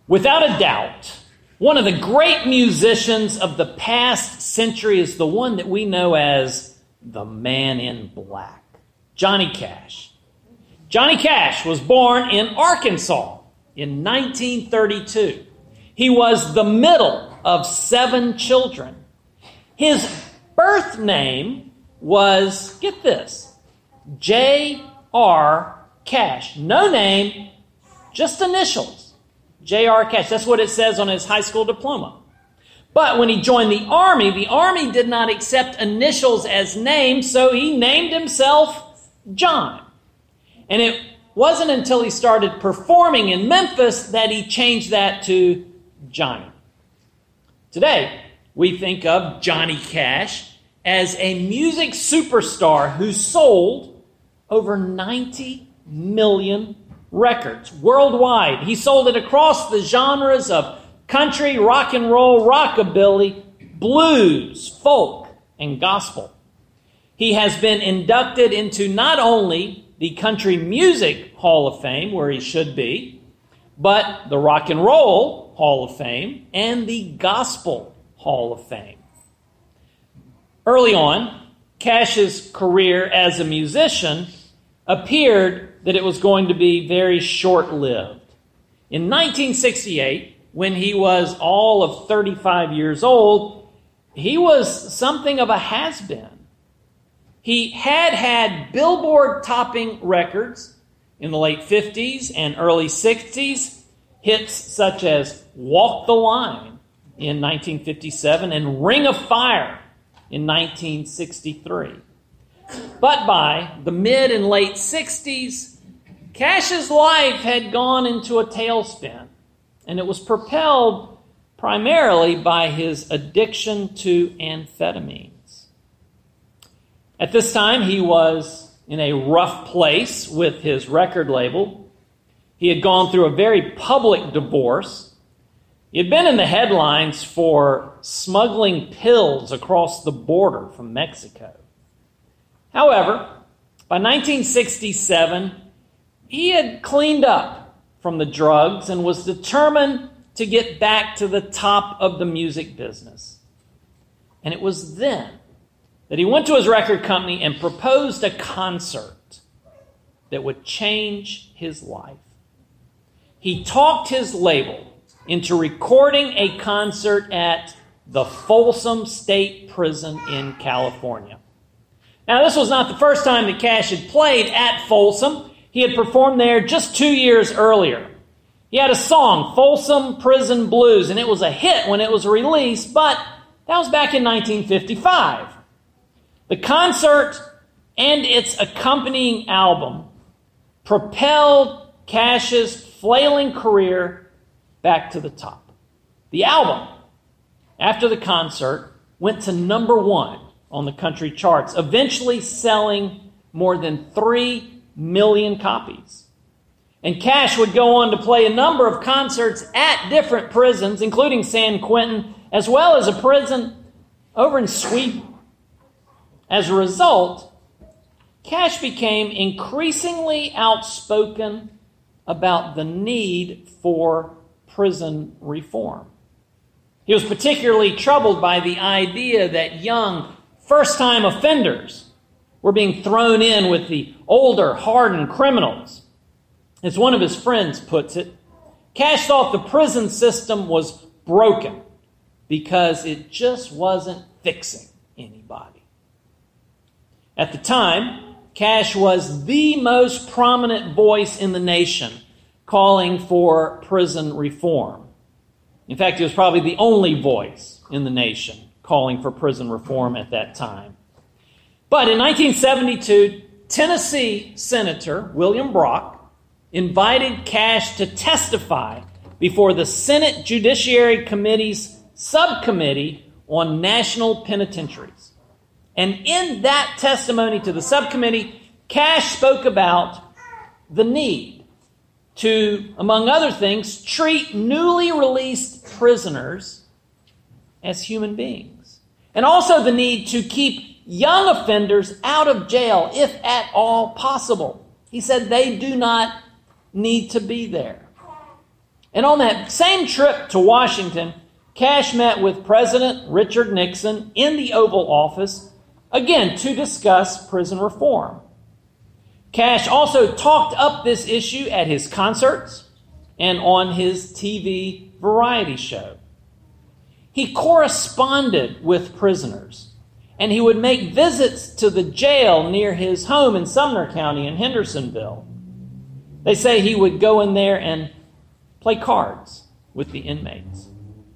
Without a doubt, one of the great musicians of the past century is the one that we know as the Man in Black, Johnny Cash. Johnny Cash was born in Arkansas in 1932. He was the middle of 7 children. His birth name was, get this, J.R. Cash. No name, just initials. J.R. Cash. That's what it says on his high school diploma. But when he joined the Army did not accept initials as names, so he named himself John. And it wasn't until he started performing in Memphis that he changed that to Johnny. Today, we think of Johnny Cash as a music superstar who sold over 90 million records worldwide. He sold it across the genres of country, rock and roll, rockabilly, blues, folk, and gospel. He has been inducted into not only the Country Music Hall of Fame, where he should be, but the Rock and Roll Hall of Fame and the Gospel Hall of Fame. Early on, Cash's career as a musician appeared that it was going to be very short-lived. In 1968, when he was all of 35 years old, he was something of a has-been. He had Billboard-topping records in the late 50s and early 60s, hits such as Walk the Line in 1957 and Ring of Fire in 1963. But by the mid and late 60s, Cash's life had gone into a tailspin, and it was propelled primarily by his addiction to amphetamines. At this time, he was in a rough place with his record label. He had gone through a very public divorce. He had been in the headlines for smuggling pills across the border from Mexico. However, by 1967, he had cleaned up from the drugs and was determined to get back to the top of the music business. And it was then that he went to his record company and proposed a concert that would change his life. He talked his label into recording a concert at the Folsom State Prison in California. Now, this was not the first time that Cash had played at Folsom. He had performed there just 2 years earlier. He had a song, Folsom Prison Blues, and it was a hit when it was released, but that was back in 1955. The concert and its accompanying album propelled Cash's flailing career back to the top. The album, after the concert, went to number 1 on the country charts, eventually selling more than 3 million copies. And Cash would go on to play a number of concerts at different prisons, including San Quentin, as well as a prison over in Sweden. As a result, Cash became increasingly outspoken about the need for prison reform. He was particularly troubled by the idea that young first-time offenders were being thrown in with the older, hardened criminals. As one of his friends puts it, Cash thought the prison system was broken because it just wasn't fixing anybody. At the time, Cash was the most prominent voice in the nation calling for prison reform. In fact, he was probably the only voice in the nation calling for prison reform at that time. But in 1972, Tennessee Senator William Brock invited Cash to testify before the Senate Judiciary Committee's subcommittee on national penitentiaries. And in that testimony to the subcommittee, Cash spoke about the need to, among other things, treat newly released prisoners as human beings. And also the need to keep young offenders out of jail, if at all possible. He said they do not need to be there. And on that same trip to Washington, Cash met with President Richard Nixon in the Oval Office, again, to discuss prison reform. Cash also talked up this issue at his concerts and on his TV variety show. He corresponded with prisoners, and he would make visits to the jail near his home in Sumner County in Hendersonville. They say he would go in there and play cards with the inmates.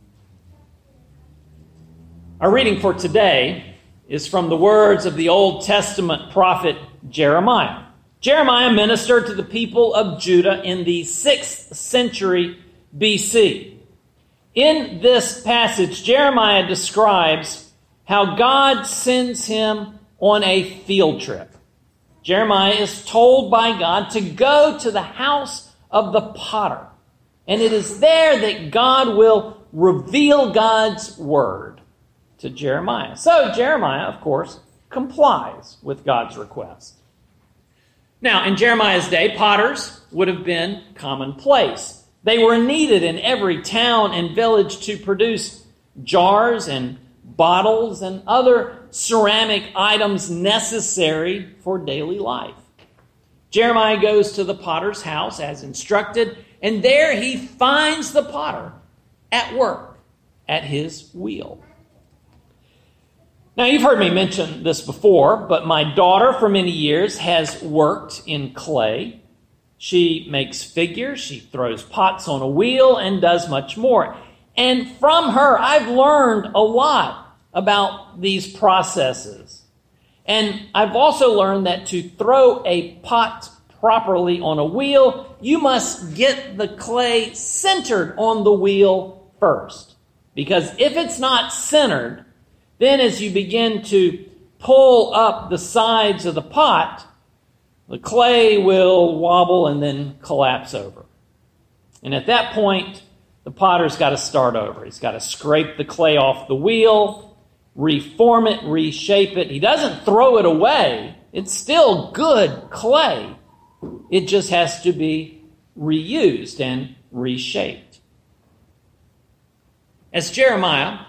Our reading for today is from the words of the Old Testament prophet Jeremiah. Jeremiah ministered to the people of Judah in the 6th century BC. In this passage, Jeremiah describes how God sends him on a field trip. Jeremiah is told by God to go to the house of the potter, and it is there that God will reveal God's word to Jeremiah. So Jeremiah, of course, complies with God's request. Now, in Jeremiah's day, potters would have been commonplace. They were needed in every town and village to produce jars and bottles and other ceramic items necessary for daily life. Jeremiah goes to the potter's house as instructed, and there he finds the potter at work at his wheel. Now, you've heard me mention this before, but my daughter for many years has worked in clay. She makes figures, she throws pots on a wheel, and does much more. And from her, I've learned a lot about these processes. And I've also learned that to throw a pot properly on a wheel, you must get the clay centered on the wheel first. Because if it's not centered, then as you begin to pull up the sides of the pot, the clay will wobble and then collapse over. And at that point, the potter's got to start over. He's got to scrape the clay off the wheel, reform it, reshape it. He doesn't throw it away. It's still good clay. It just has to be reused and reshaped. As Jeremiah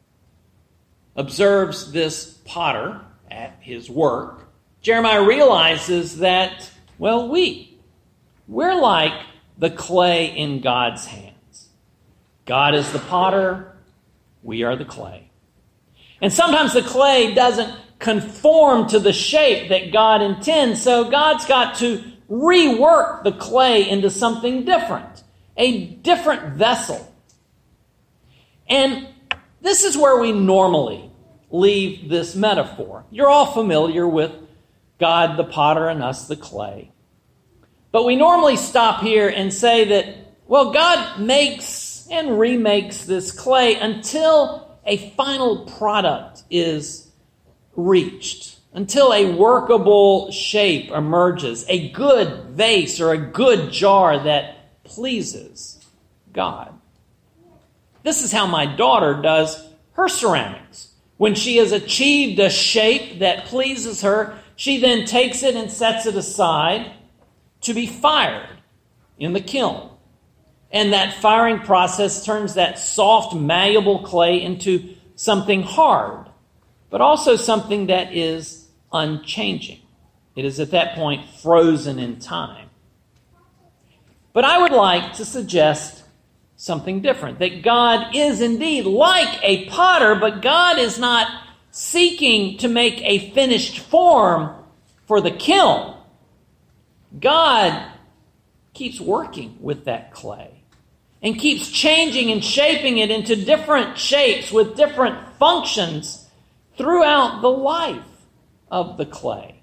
observes this potter at his work, Jeremiah realizes that, well, we're like the clay in God's hands. God is the potter, we are the clay. And sometimes the clay doesn't conform to the shape that God intends, so God's got to rework the clay into something different, a different vessel. And this is where we normally leave this metaphor. You're all familiar with God the potter and us the clay. But we normally stop here and say that, well, God makes and remakes this clay until a final product is reached, until a workable shape emerges, a good vase or a good jar that pleases God. This is how my daughter does her ceramics. When she has achieved a shape that pleases her, she then takes it and sets it aside to be fired in the kiln. And that firing process turns that soft, malleable clay into something hard, but also something that is unchanging. It is at that point frozen in time. But I would like to suggest something different, that God is indeed like a potter, but God is not seeking to make a finished form for the kiln. God keeps working with that clay and keeps changing and shaping it into different shapes with different functions throughout the life of the clay.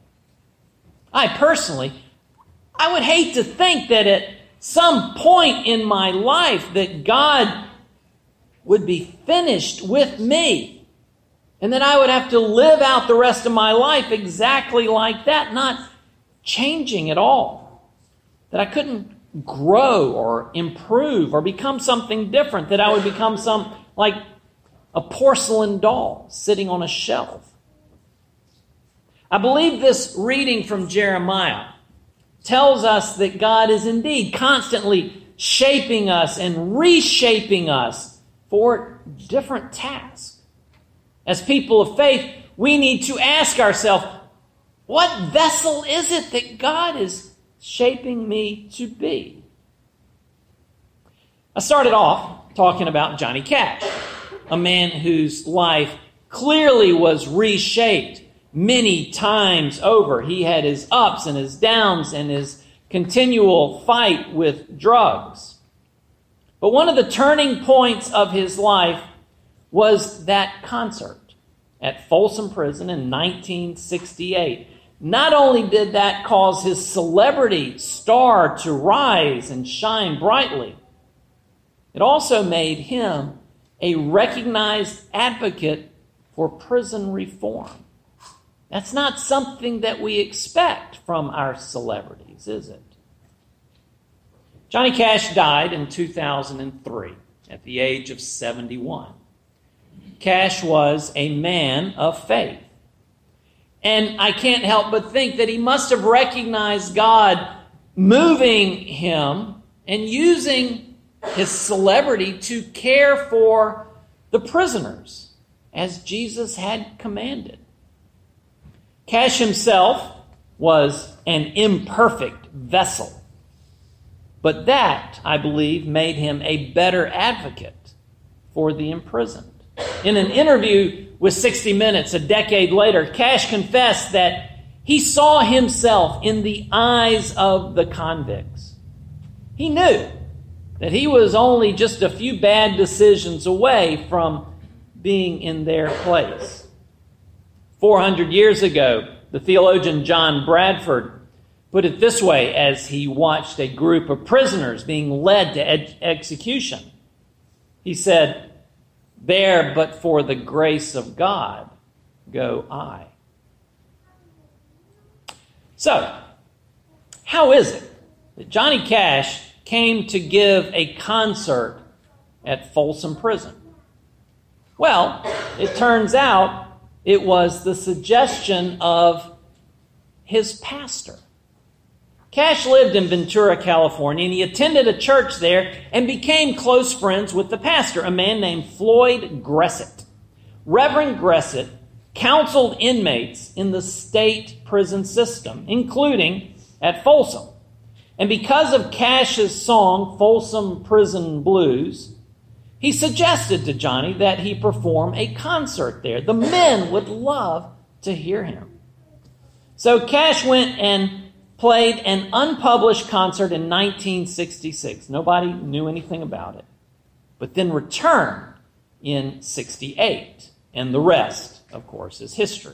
I would hate to think that at some point in my life that God would be finished with me and that I would have to live out the rest of my life exactly like that, not changing at all. That I couldn't grow or improve or become something different, that I would become like a porcelain doll sitting on a shelf. I believe this reading from Jeremiah tells us that God is indeed constantly shaping us and reshaping us for different tasks. As people of faith, we need to ask ourselves, what vessel is it that God is shaping me to be? I started off talking about Johnny Cash, a man whose life clearly was reshaped many times over. He had his ups and his downs and his continual fight with drugs. But one of the turning points of his life was that concert at Folsom Prison in 1968. Not only did that cause his celebrity star to rise and shine brightly, it also made him a recognized advocate for prison reform. That's not something that we expect from our celebrities, is it? Johnny Cash died in 2003 at the age of 71. Cash was a man of faith. And I can't help but think that he must have recognized God moving him and using his celebrity to care for the prisoners as Jesus had commanded. Cash himself was an imperfect vessel. But that, I believe, made him a better advocate for the imprisoned. In an interview with 60 Minutes a decade later, Cash confessed that he saw himself in the eyes of the convicts. He knew that he was only just a few bad decisions away from being in their place. 400 years ago, the theologian John Bradford put it this way as he watched a group of prisoners being led to execution. He said, "There, but for the grace of God, go I." So, how is it that Johnny Cash came to give a concert at Folsom Prison? Well, it turns out it was the suggestion of his pastor. Cash lived in Ventura, California, and he attended a church there and became close friends with the pastor, a man named Floyd Gressett. Reverend Gressett counseled inmates in the state prison system, including at Folsom. And because of Cash's song, Folsom Prison Blues, he suggested to Johnny that he perform a concert there. The men would love to hear him. So Cash went and played an unpublished concert in 1966. Nobody knew anything about it. But then returned in 68. And the rest, of course, is history.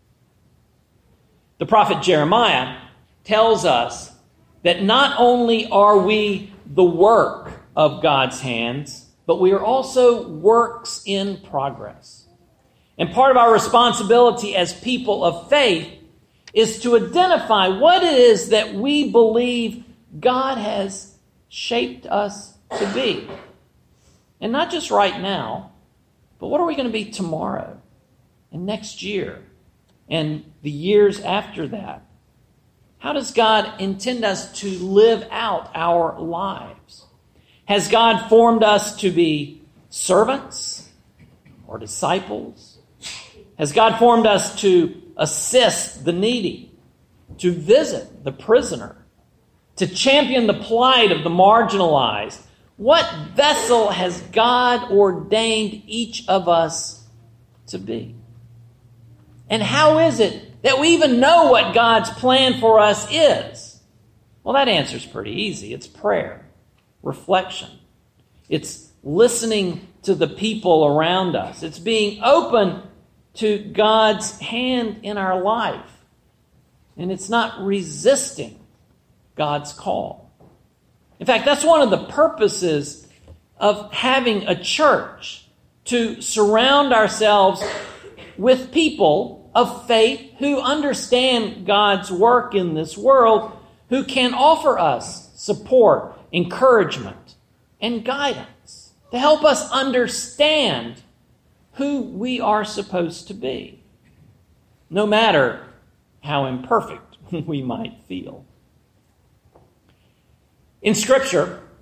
The prophet Jeremiah tells us that not only are we the work of God's hands, but we are also works in progress. And part of our responsibility as people of faith is to identify what it is that we believe God has shaped us to be. And not just right now, but what are we going to be tomorrow and next year and the years after that? How does God intend us to live out our lives? Has God formed us to be servants or disciples? Has God formed us to assist the needy, to visit the prisoner, to champion the plight of the marginalized? What vessel has God ordained each of us to be? And how is it that we even know what God's plan for us is? Well, that answer is pretty easy. It's prayer, reflection. It's listening to the people around us. It's being open to God's hand in our life. And it's not resisting God's call. In fact, that's one of the purposes of having a church, to surround ourselves with people of faith who understand God's work in this world, who can offer us support, encouragement, and guidance to help us understand who we are supposed to be, no matter how imperfect we might feel. In Scripture,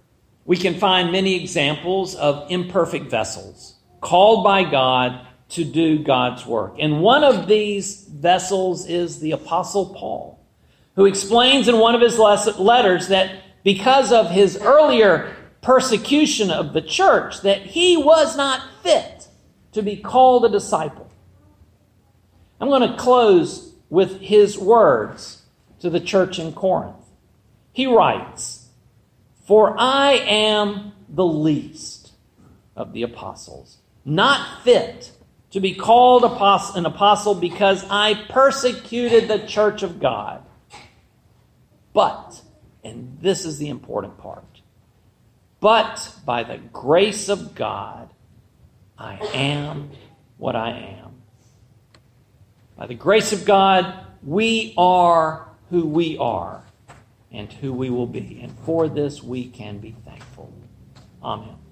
we can find many examples of imperfect vessels called by God to do God's work. And one of these vessels is the Apostle Paul, who explains in one of his letters that because of his earlier persecution of the church, that he was not fit to be called a disciple. I'm going to close with his words to the church in Corinth. He writes, "For I am the least of the apostles, not fit to be called an apostle because I persecuted the church of God. But," and this is the important part, "but by the grace of God, I am what I am." By the grace of God, we are who we are and who we will be. And for this, we can be thankful. Amen.